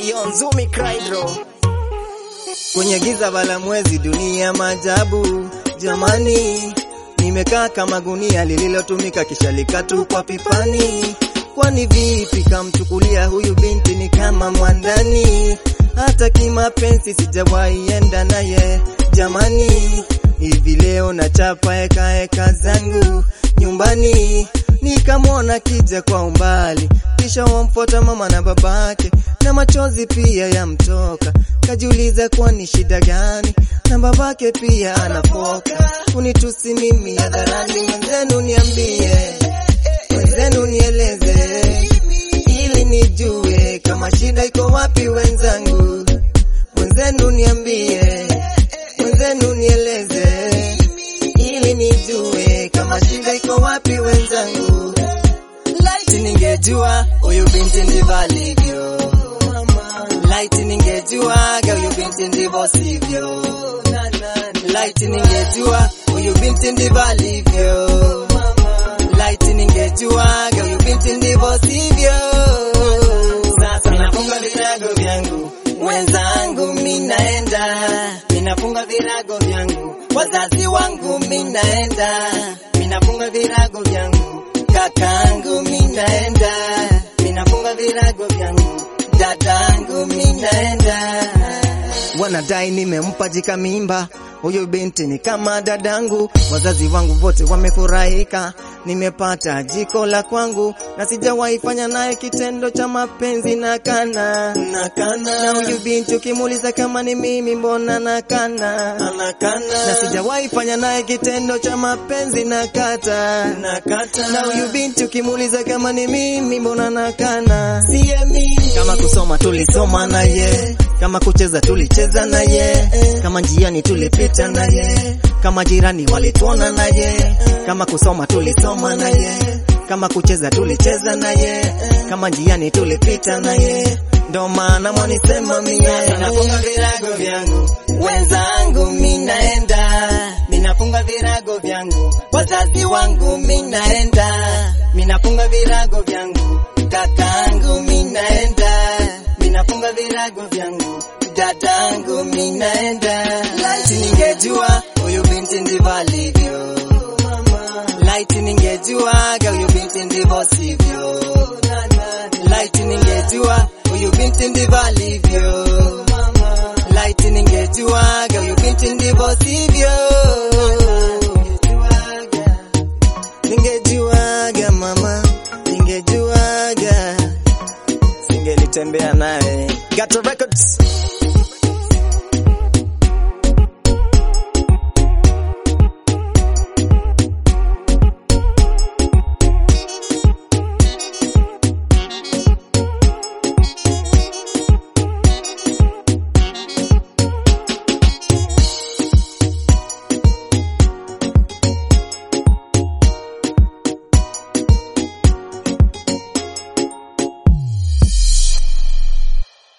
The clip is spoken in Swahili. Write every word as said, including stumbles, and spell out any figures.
Ayo Nzumi Craydro. Kwenye giza bala mwezi dunia maajabu. Jamani, nimekaa kama gunia lililotumika kisha likatupwa pipani. Kwani vipi kamchukulia huyu binti ni kama mwandani? Hata kimapenzi sijawahi enda naye. Jamani, hivi leo na chapa eka eka zangu nyumbani, nikamwona kija kwa umbali, kisha wamfuata mama na babake, na machozi pia yamtoka. Kajiuliza kwa ni shida gani, na babake pia anafoka. Unitusi mimi hadharani, mwenzenu niambie, mwenzenu nieleze, ili nijue kama shida iko wapi wenzangu. Mwenzenu niambie, mwenzenu nieleze, ili nijue kama shida iko wapi wenzangu. Light ningejua huyu binti ndivyo alivyo, light ningejua huyu binti ndivyo sivyo, light ningejua huyu binti ndivyo alivyo, light ningejua huyu binti ndivyo sivyo. Sasa nafunga virago vyangu wenzangu, minaenda, minafunga virago vyangu wazazi wangu, minaenda, minafunga virago vyangu kakangu, minaenda, minafunga virago vyangu dadangu, minaenda. Wanadai nimempa jika mimba, huyu binti ni kama dadangu. Wazazi wangu wote wamefurahika, nimepata jiko la kwangu, na sijawahi fanya naye kitendo cha mapenzi. Nakana nakana na huyu binti, ukimuuliza kama ni mimi mbona nakana nakana, na sijawahi fanya naye kitendo cha mapenzi. Nakata nakata na huyu binti, ukimuuliza kama ni mimi mbona nakana. Siye mimi. Kama kusoma tulisoma naye, kama kucheza tulicheza naye, kama njiani tulipita naye, kama jirani walituona naye. Kama kusoma tulisoma naye, kama kucheza tulicheza naye, kama njiani tulipita naye. Ndo maana mwanisema mimi ninafunga virago vyangu wenzangu, minaenda, minafunga virago vyangu wazazi wangu, minaenda, minafunga virago vyangu kakangu, minaenda, minafunga virago vyangu dadangu, minaenda. Light ningejua huyu binti ndivyo alivyo, light ningejua huyu binti ndivyo sivyo, light ningejua huyu binti ndivyo alivyo, light ningejua huyu binti ndivyo sivyo. Ningejuaga mama, ningejuaga, singelitembea naye. Gato Records.